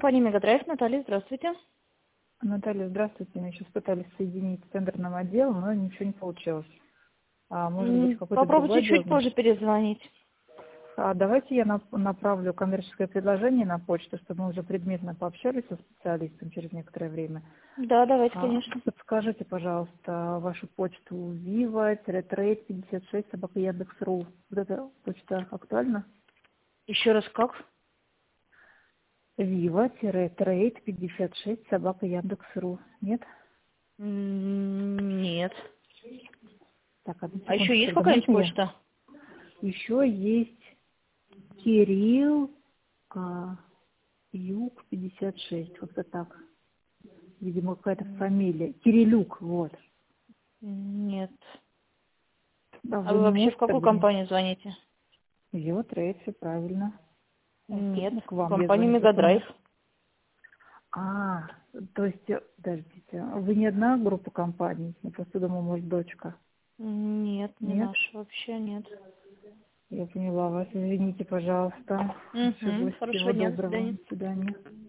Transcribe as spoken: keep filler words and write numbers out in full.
компания Мегадрайв. Наталья, здравствуйте. Наталья, здравствуйте. Мы сейчас пытались соединить с тендерным отделом, но ничего не получилось. А, может быть, М, какой-то другой Попробуйте отдел? чуть позже Значит. перезвонить. А, давайте я нап- направлю коммерческое предложение на почту, чтобы мы уже предметно пообщались со специалистом через некоторое время. Да, давайте, А, конечно. подскажите, пожалуйста, вашу почту viva трейд пятьдесят шесть собака яндекс.ру. Вот эта почта актуальна? Еще раз как? viva трейд пятьдесят шесть собака яндекс.ру. Нет? М, Нет. Так, одну А еще секундочку, есть тогда какая-нибудь можно я? почта? Еще есть Кирилл а, Юг пятьдесят шесть, вот это так. Видимо, какая-то фамилия. Кирилюк, вот. Нет. Да, А вы вы не вообще в можете какую тогда мне? компанию звоните? Его трейд, все правильно. Вот, Нет, собственно, к в вам я компанию звоню, просто Мегадрайв. мне... А, то есть, э, подождите, вы не одна группа компаний? Я просто думала, может, дочка. Нет, не Нет? наш, вообще нет. Я поняла вас, извините, пожалуйста. Угу. Ошиблась. Хорошего Всего дня, до доброго. свидания. До свидания.